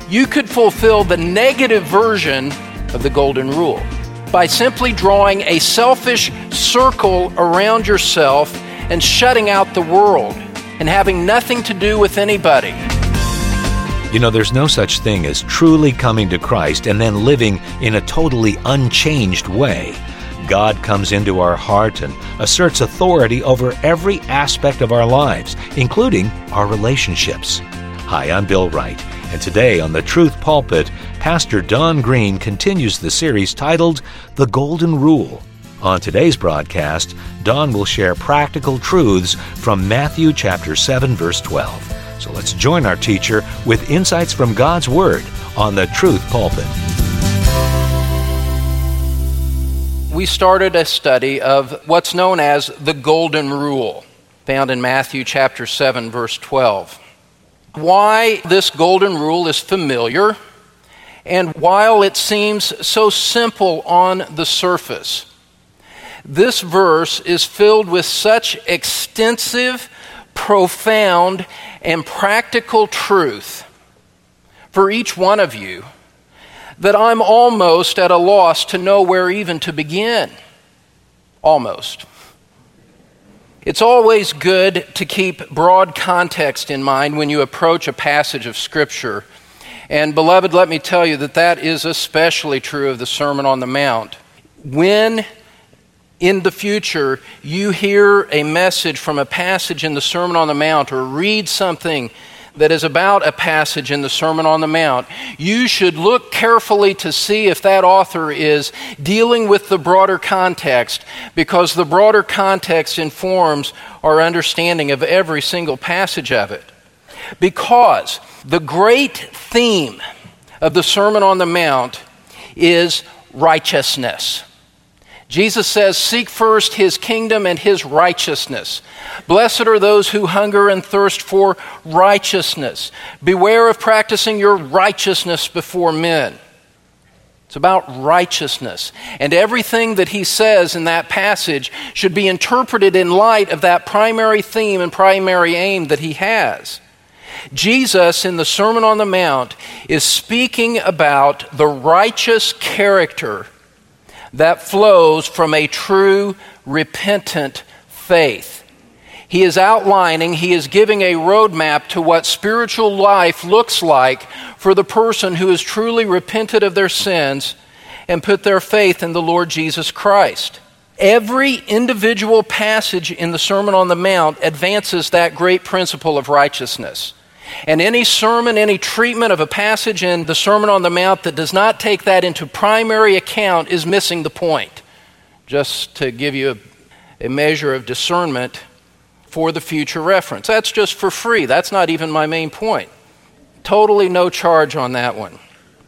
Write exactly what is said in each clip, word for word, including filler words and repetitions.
you could fulfill the negative version of the golden rule by simply drawing a selfish circle around yourself and shutting out the world and having nothing to do with anybody. You know, there's no such thing as truly coming to Christ and then living in a totally unchanged way. God comes into our heart and asserts authority over every aspect of our lives, including our relationships. Hi, I'm Bill Wright, and today on The Truth Pulpit, Pastor Don Green continues the series titled The Golden Rule. On today's broadcast, Don will share practical truths from Matthew chapter seven, verse twelve. So let's join our teacher with insights from God's Word on The Truth Pulpit. We started a study of what's known as the Golden Rule, found in Matthew chapter seven, verse twelve. Why this Golden Rule is familiar, and while it seems so simple on the surface, this verse is filled with such extensive, profound, and practical truth for each one of you that I'm almost at a loss to know where even to begin. Almost. It's always good to keep broad context in mind when you approach a passage of Scripture. And beloved, let me tell you that that is especially true of the Sermon on the Mount. When in the future you hear a message from a passage in the Sermon on the Mount or read something that is about a passage in the Sermon on the Mount, you should look carefully to see if that author is dealing with the broader context, because the broader context informs our understanding of every single passage of it. Because the great theme of the Sermon on the Mount is righteousness. Jesus says, "Seek first his kingdom and his righteousness. Blessed are those who hunger and thirst for righteousness. Beware of practicing your righteousness before men." It's about righteousness. And everything that he says in that passage should be interpreted in light of that primary theme and primary aim that he has. Jesus, in the Sermon on the Mount, is speaking about the righteous character that flows from a true, repentant faith. He is outlining, he is giving a roadmap to what spiritual life looks like for the person who has truly repented of their sins and put their faith in the Lord Jesus Christ. Every individual passage in the Sermon on the Mount advances that great principle of righteousness. And any sermon, any treatment of a passage in the Sermon on the Mount that does not take that into primary account is missing the point. Just to give you a, a measure of discernment for the future reference. That's just for free. That's not even my main point. Totally no charge on that one.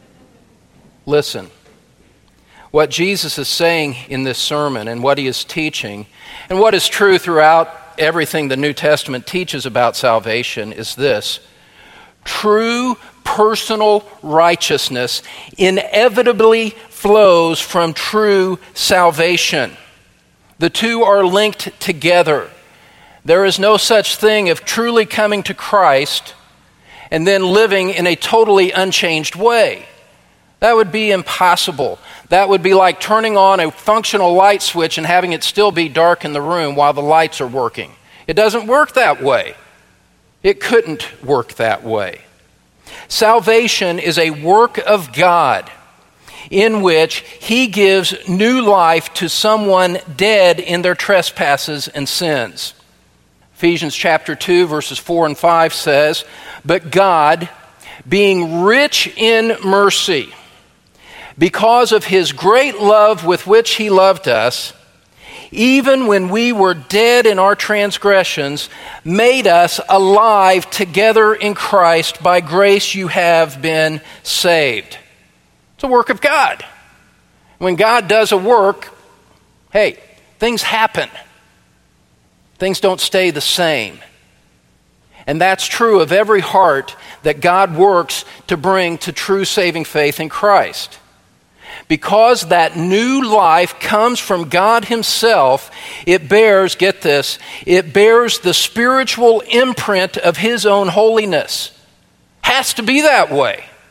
Listen. What Jesus is saying in this sermon and what he is teaching, and what is true throughout everything the New Testament teaches about salvation, is this: true personal righteousness inevitably flows from true salvation. The two are linked together. There is no such thing of truly coming to Christ and then living in a totally unchanged way. That would be impossible. That would be like turning on a functional light switch and having it still be dark in the room while the lights are working. It doesn't work that way. It couldn't work that way. Salvation is a work of God in which he gives new life to someone dead in their trespasses and sins. Ephesians chapter two, verses four and five says, "But God, being rich in mercy, because of his great love with which he loved us, even when we were dead in our transgressions, made us alive together in Christ. By grace you have been saved." It's a work of God. When God does a work, hey, things happen. Things don't stay the same. And that's true of every heart that God works to bring to true saving faith in Christ. Because that new life comes from God himself, it bears, get this, it bears the spiritual imprint of his own holiness. Has to be that way.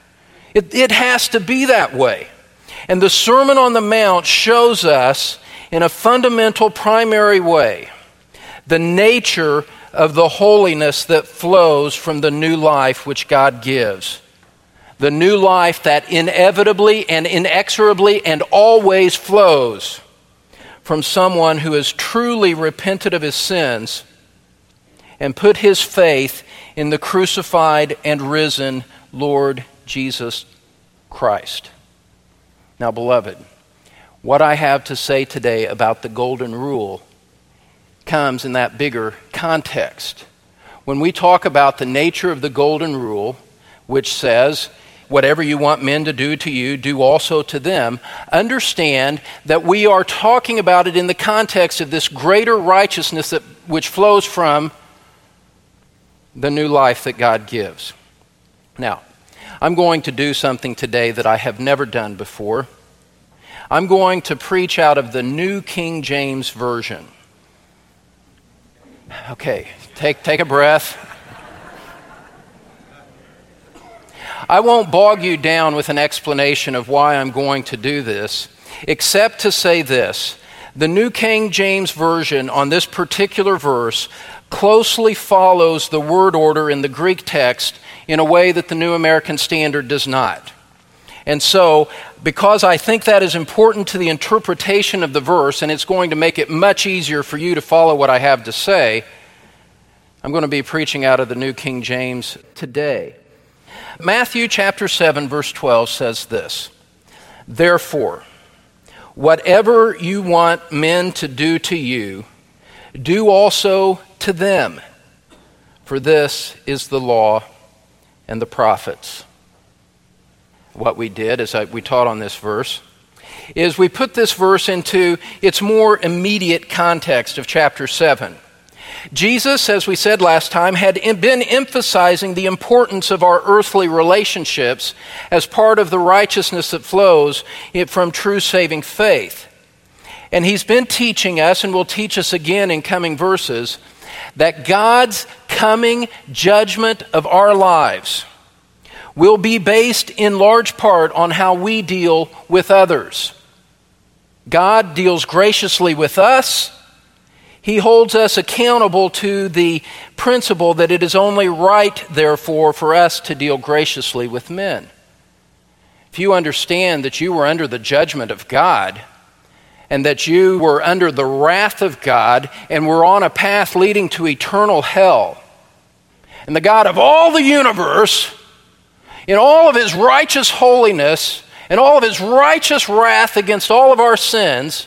It, it has to be that way. And the Sermon on the Mount shows us in a fundamental, primary way the nature of the holiness that flows from the new life which God gives. The new life that inevitably and inexorably and always flows from someone who has truly repented of his sins and put his faith in the crucified and risen Lord Jesus Christ. Now, beloved, what I have to say today about the golden rule comes in that bigger context. When we talk about the nature of the golden rule, which says, whatever you want men to do to you, do also to them, understand that we are talking about it in the context of this greater righteousness that which flows from the new life that God gives. Now, I'm going to do something today that I have never done before. I'm going to preach out of the New King James Version. Okay, take, take a breath. I won't bog you down with an explanation of why I'm going to do this, except to say this. The New King James Version on this particular verse closely follows the word order in the Greek text in a way that the New American Standard does not. And so, because I think that is important to the interpretation of the verse, and it's going to make it much easier for you to follow what I have to say, I'm going to be preaching out of the New King James today. Matthew chapter seven, verse twelve says this, "Therefore, whatever you want men to do to you, do also to them, for this is the law and the prophets." What we did, as I, we taught on this verse, is we put this verse into its more immediate context of chapter seven. Jesus, as we said last time, had been emphasizing the importance of our earthly relationships as part of the righteousness that flows from true saving faith. And he's been teaching us, and will teach us again in coming verses, that God's coming judgment of our lives will be based in large part on how we deal with others. God deals graciously with us. He holds us accountable to the principle that it is only right, therefore, for us to deal graciously with men. If you understand that you were under the judgment of God, and that you were under the wrath of God, and were on a path leading to eternal hell, and the God of all the universe, in all of his righteous holiness, and all of his righteous wrath against all of our sins,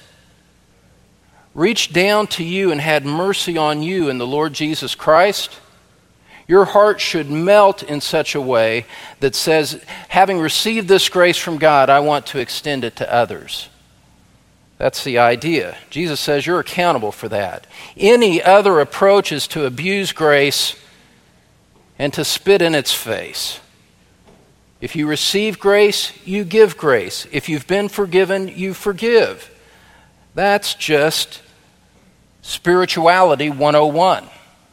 reached down to you and had mercy on you in the Lord Jesus Christ, your heart should melt in such a way that says, having received this grace from God, I want to extend it to others. That's the idea. Jesus says you're accountable for that. Any other approach is to abuse grace and to spit in its face. If you receive grace, you give grace. If you've been forgiven, you forgive. That's just spirituality one oh one.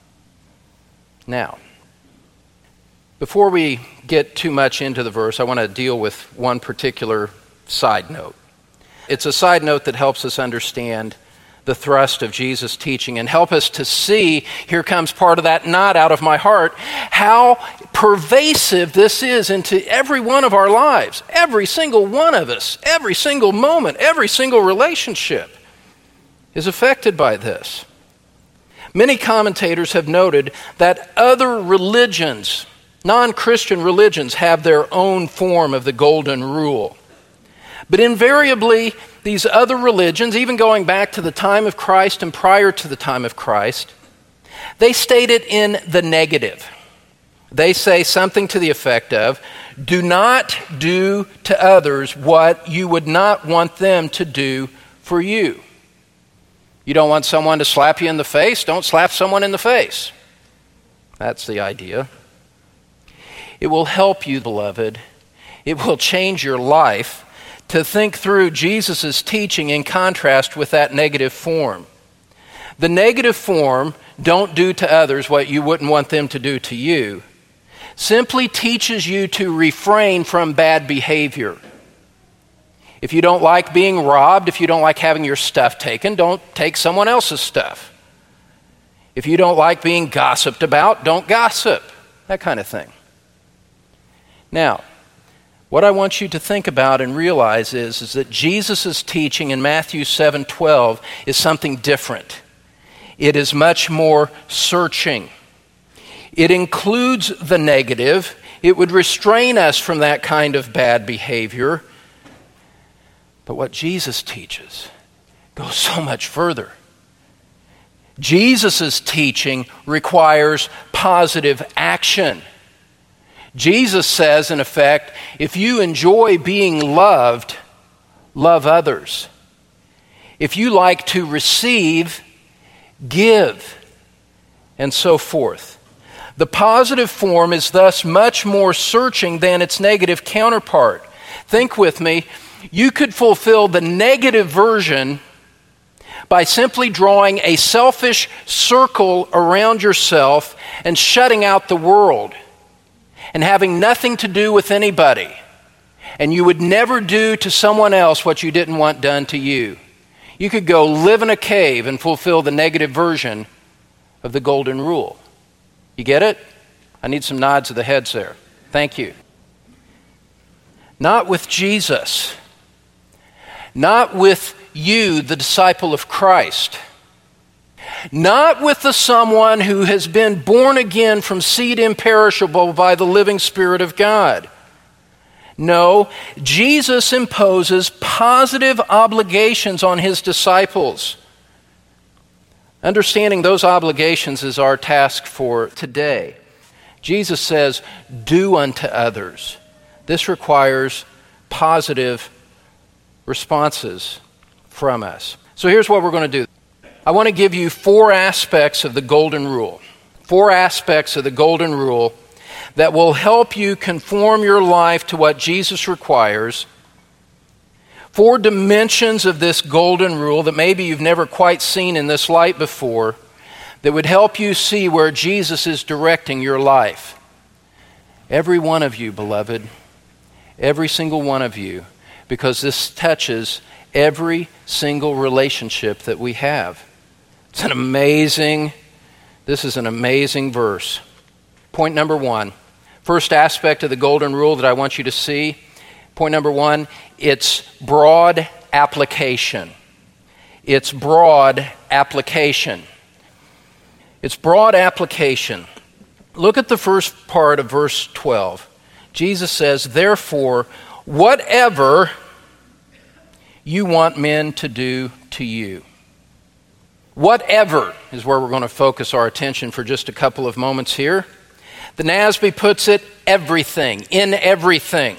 Now, before we get too much into the verse, I want to deal with one particular side note. It's a side note that helps us understand the thrust of Jesus' teaching and help us to see, here comes part of that knot out of my heart, how pervasive this is into every one of our lives. Every single one of us, every single moment, every single relationship is affected by this. Many commentators have noted that other religions, non-Christian religions, have their own form of the golden rule. But invariably, these other religions, even going back to the time of Christ and prior to the time of Christ, they state it in the negative. They say something to the effect of, do not do to others what you would not want them to do for you. You don't want someone to slap you in the face? Don't slap someone in the face. That's the idea. It will help you, beloved. It will change your life to think through Jesus' teaching in contrast with that negative form. The negative form, don't do to others what you wouldn't want them to do to you, simply teaches you to refrain from bad behavior. If you don't like being robbed, if you don't like having your stuff taken, don't take someone else's stuff. If you don't like being gossiped about, don't gossip. That kind of thing. Now, what I want you to think about and realize is, is that Jesus' teaching in Matthew seven twelve is something different. It is much more searching. It includes the negative. It would restrain us from that kind of bad behavior. But what Jesus teaches goes so much further. Jesus' teaching requires positive action. Jesus says, in effect, if you enjoy being loved, love others. If you like to receive, give, and so forth. The positive form is thus much more searching than its negative counterpart. Think with me. You could fulfill the negative version by simply drawing a selfish circle around yourself and shutting out the world and having nothing to do with anybody. And you would never do to someone else what you didn't want done to you. You could go live in a cave and fulfill the negative version of the golden rule. You get it? I need some nods of the heads there. Thank you. Not with Jesus. Not with you, the disciple of Christ. Not with the someone who has been born again from seed imperishable by the living Spirit of God. No, Jesus imposes positive obligations on his disciples. Understanding those obligations is our task for today. Jesus says, do unto others. This requires positive responses from us. So here's what we're going to do. I want to give you four aspects of the golden rule. Four aspects of the golden rule that will help you conform your life to what Jesus requires. Four dimensions of this golden rule that maybe you've never quite seen in this light before, that would help you see where Jesus is directing your life. Every one of you, beloved, every single one of you, because this touches every single relationship that we have. It's an amazing, this is an amazing verse. Point number one, first aspect of the golden rule that I want you to see. Point number one, it's broad application. It's broad application. It's broad application. Look at the first part of verse twelve. Jesus says, therefore, whatever you want men to do to you. Whatever is where we're going to focus our attention for just a couple of moments here. The N A S B puts it, everything, in everything.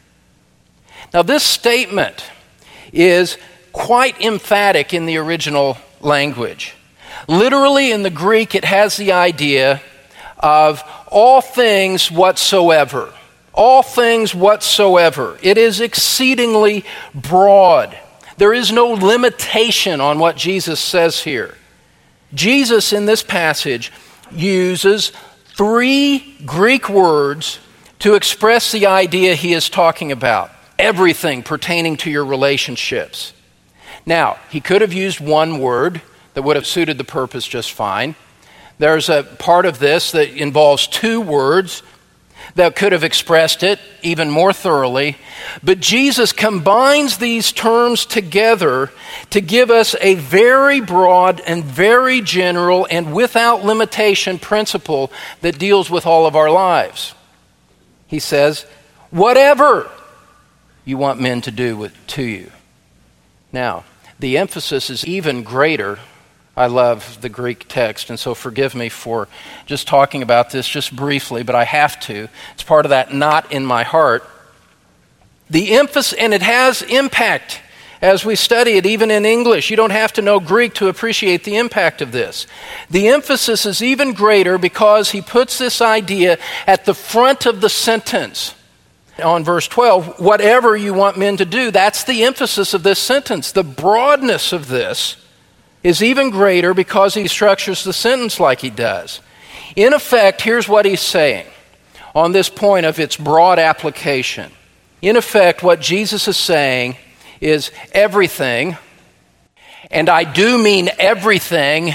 Now this statement is quite emphatic in the original language. Literally in the Greek, it has the idea of all things whatsoever. All things whatsoever. It is exceedingly broad. There is no limitation on what Jesus says here. Jesus in this passage uses three Greek words to express the idea he is talking about. Everything pertaining to your relationships. Now, he could have used one word that would have suited the purpose just fine. There's a part of this that involves two words that could have expressed it even more thoroughly. But Jesus combines these terms together to give us a very broad and very general and without limitation principle that deals with all of our lives. He says, whatever you want men to do with, to you. Now, the emphasis is even greater. I love the Greek text, and so forgive me for just talking about this just briefly, but I have to. It's part of that knot in my heart. The emphasis, and it has impact as we study it, even in English. You don't have to know Greek to appreciate the impact of this. The emphasis is even greater because he puts this idea at the front of the sentence. On verse twelve, whatever you want men to do, that's the emphasis of this sentence. The broadness of this is even greater because he structures the sentence like he does. In effect, here's what he's saying. on this point of its broad application. In effect, what Jesus is saying is everything, and I do mean everything,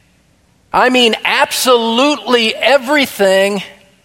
I mean absolutely everything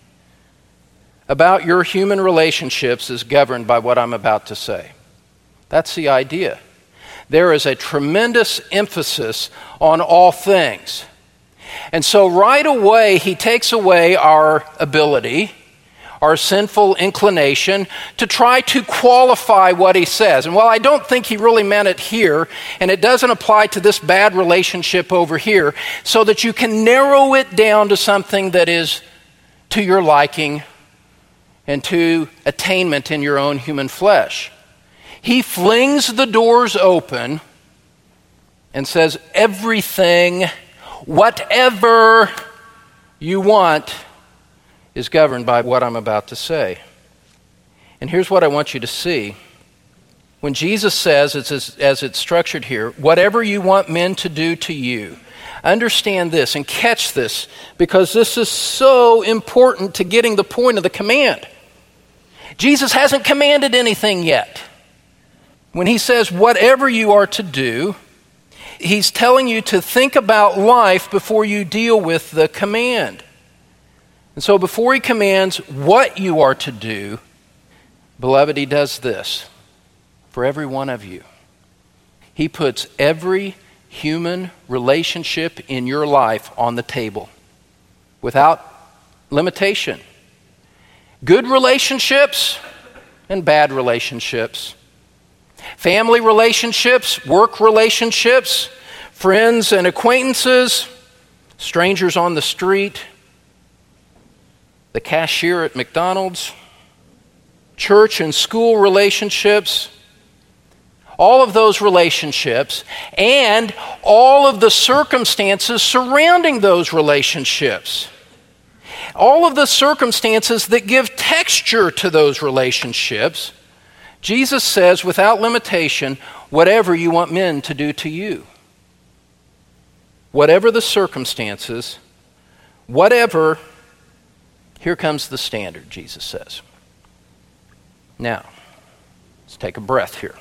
about your human relationships is governed by what I'm about to say. That's the idea. There is a tremendous emphasis on all things. And so right away, he takes away our ability, our sinful inclination, to try to qualify what he says. And while I don't think he really meant it here, and it doesn't apply to this bad relationship over here, so that you can narrow it down to something that is to your liking and to attainment in your own human flesh. He flings the doors open and says, everything, whatever you want, is governed by what I'm about to say. And here's what I want you to see. When Jesus says, it's as, as it's structured here, whatever you want men to do to you, understand this and catch this, because this is so important to getting the point of the command. Jesus hasn't commanded anything yet. When he says whatever you are to do, he's telling you to think about life before you deal with the command. And so before he commands what you are to do, beloved, he does this for every one of you. He puts every human relationship in your life on the table without limitation. Good relationships and bad relationships. Family relationships, work relationships, friends and acquaintances, strangers on the street, the cashier at McDonald's, church and school relationships, all of those relationships, and all of the circumstances surrounding those relationships. All of the circumstances that give texture to those relationships. Jesus says, without limitation, whatever you want men to do to you. Whatever the circumstances, whatever, here comes the standard, Jesus says. Now, let's take a breath here.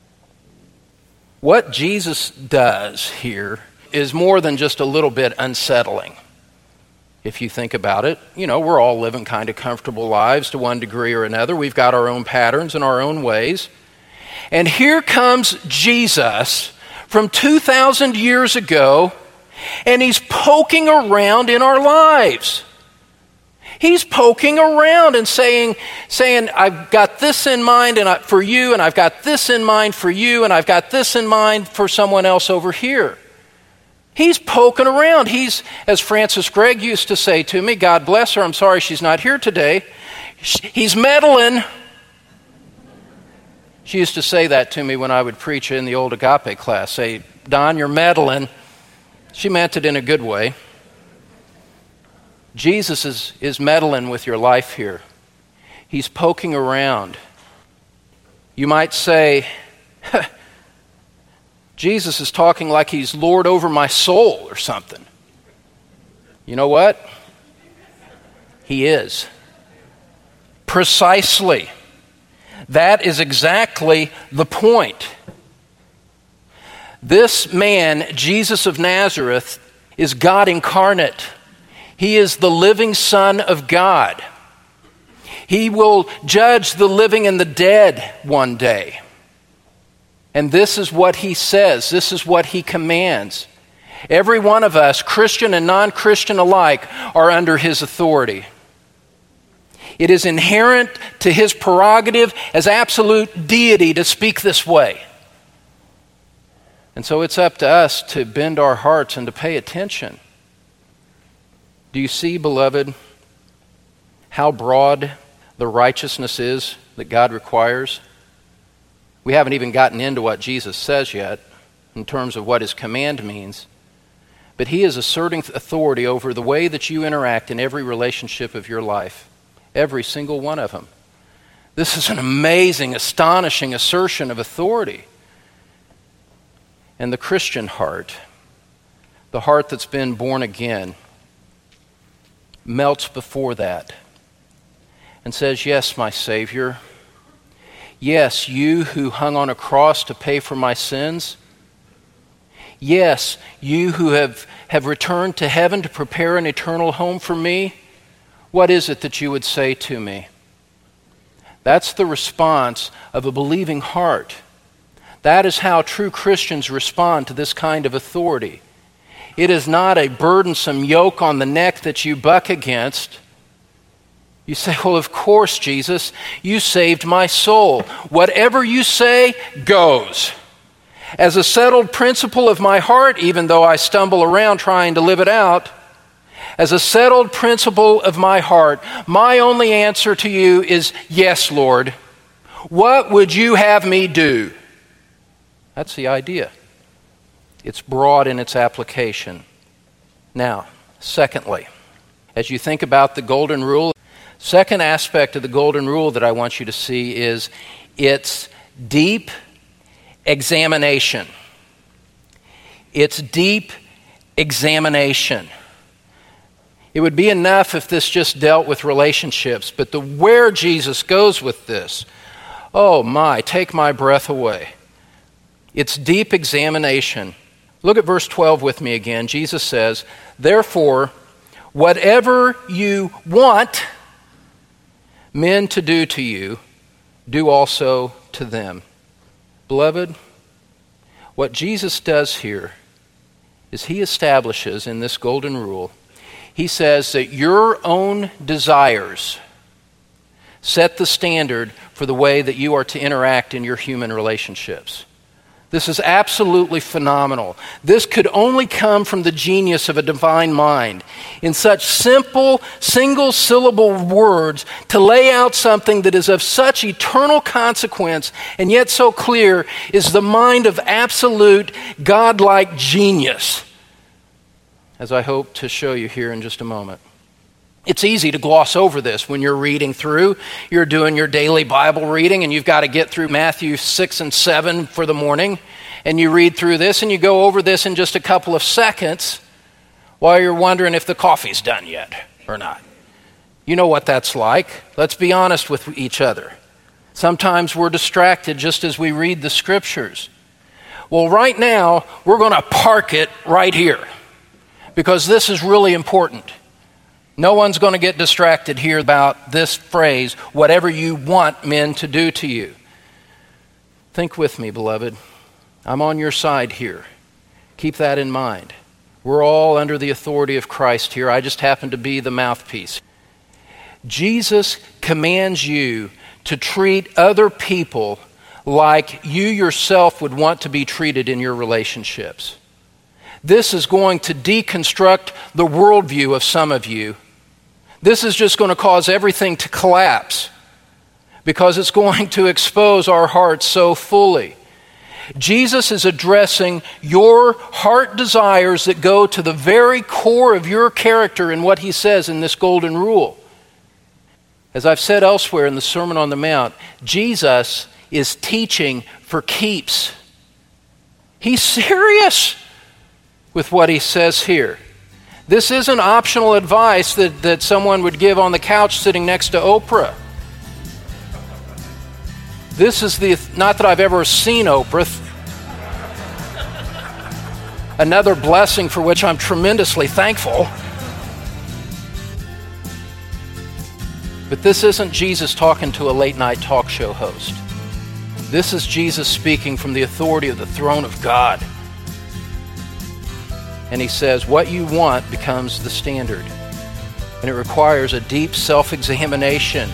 What Jesus does here is more than just a little bit unsettling. If you think about it, you know, we're all living kind of comfortable lives to one degree or another. We've got our own patterns and our own ways. And here comes Jesus from two thousand years ago, and he's poking around in our lives. He's poking around and saying, saying, I've got this in mind and I, for you, and I've got this in mind for you, and I've got this in mind for someone else over here. He's poking around. He's, as Frances Gregg used to say to me, God bless her, I'm sorry she's not here today, he's meddling. She used to say that to me when I would preach in the old agape class, say, Don, you're meddling. She meant it in a good way. Jesus is, is meddling with your life here. He's poking around. You might say, Jesus is talking like he's Lord over my soul or something. You know what? He is. Precisely. That is exactly the point. This man, Jesus of Nazareth, is God incarnate. He is the living Son of God. He will judge the living and the dead one day. And this is what he says. This is what he commands. Every one of us, Christian and non-Christian alike, are under his authority. It is inherent to his prerogative as absolute deity to speak this way. And so it's up to us to bend our hearts and to pay attention. Do you see, beloved, how broad the righteousness is that God requires? We haven't even gotten into what Jesus says yet in terms of what his command means. But he is asserting authority over the way that you interact in every relationship of your life. Every single one of them. This is an amazing, astonishing assertion of authority. And the Christian heart, the heart that's been born again, melts before that. and says, "Yes, my Savior. Yes, you who hung on a cross to pay for my sins. Yes, you who have, have returned to heaven to prepare an eternal home for me. What is it that you would say to me?" That's the response of a believing heart. That is how true Christians respond to this kind of authority. It is not a burdensome yoke on the neck that you buck against. You say, "Well, of course, Jesus, you saved my soul. Whatever you say goes. As a settled principle of my heart, even though I stumble around trying to live it out, as a settled principle of my heart, my only answer to you is, yes, Lord. What would you have me do?" That's the idea. It's broad in its application. Now, secondly, as you think about the golden rule, second aspect of the golden rule that I want you to see is its deep examination. It's deep examination. It would be enough if this just dealt with relationships, but the where Jesus goes with this, oh my, take my breath away. It's deep examination. Look at verse twelve with me again. Jesus says, "Therefore, whatever you want men to do to you, do also to them." Beloved, what Jesus does here is he establishes in this golden rule, he says that your own desires set the standard for the way that you are to interact in your human relationships. This is absolutely phenomenal. This could only come from the genius of a divine mind. In such simple, single-syllable words, to lay out something that is of such eternal consequence and yet so clear is the mind of absolute, godlike genius, as I hope to show you here in just a moment. It's easy to gloss over this when you're reading through. You're doing your daily Bible reading and you've got to get through Matthew six and seven for the morning. And you read through this and you go over this in just a couple of seconds while you're wondering if the coffee's done yet or not. You know what that's like. Let's be honest with each other. Sometimes we're distracted just as we read the scriptures. Well, right now, we're going to park it right here because this is really important. No one's going to get distracted here about this phrase, whatever you want men to do to you. Think with me, beloved. I'm on your side here. Keep that in mind. We're all under the authority of Christ here. I just happen to be the mouthpiece. Jesus commands you to treat other people like you yourself would want to be treated in your relationships. This is going to deconstruct the worldview of some of you. This is just going to cause everything to collapse because it's going to expose our hearts so fully. Jesus is addressing your heart desires that go to the very core of your character in what he says in this golden rule. As I've said elsewhere in the Sermon on the Mount, Jesus is teaching for keeps. He's serious with what he says here. This isn't optional advice that, that someone would give on the couch sitting next to Oprah. This is the, not that I've ever seen Oprah, another blessing for which I'm tremendously thankful. But this isn't Jesus talking to a late night talk show host. This is Jesus speaking from the authority of the throne of God. And he says, what you want becomes the standard. And it requires a deep self-examination.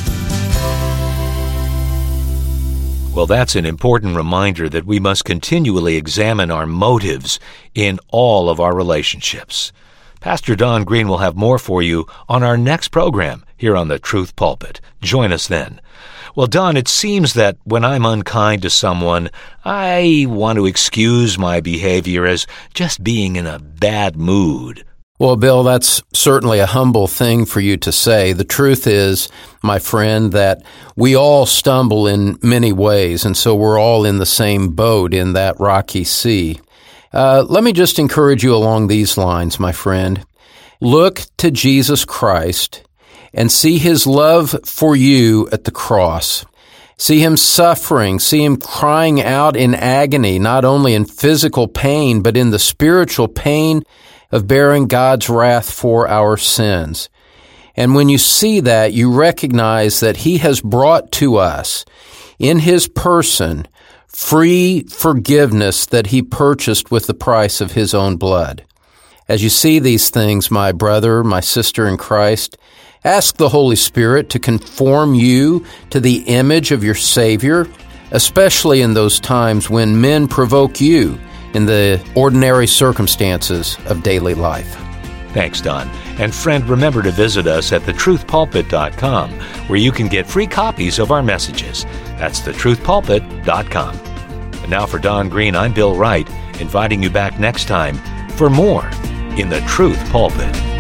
Well, that's an important reminder that we must continually examine our motives in all of our relationships. Pastor Don Green will have more for you on our next program here on the Truth Pulpit. Join us then. Well, Don, it seems that when I'm unkind to someone, I want to excuse my behavior as just being in a bad mood. Well, Bill, that's certainly a humble thing for you to say. The truth is, my friend, that we all stumble in many ways, and so we're all in the same boat in that rocky sea. Uh, let me just encourage you along these lines, my friend. Look to Jesus Christ and see his love for you at the cross. See him suffering, see him crying out in agony, not only in physical pain, but in the spiritual pain of bearing God's wrath for our sins. And when you see that, you recognize that he has brought to us, in his person, free forgiveness that he purchased with the price of his own blood. As you see these things, my brother, my sister in Christ, ask the Holy Spirit to conform you to the image of your Savior, especially in those times when men provoke you in the ordinary circumstances of daily life. Thanks, Don. And friend, remember to visit us at the truth pulpit dot com, where you can get free copies of our messages. That's the truth pulpit dot com. And now for Don Green, I'm Bill Wright, inviting you back next time for more in the Truth Pulpit.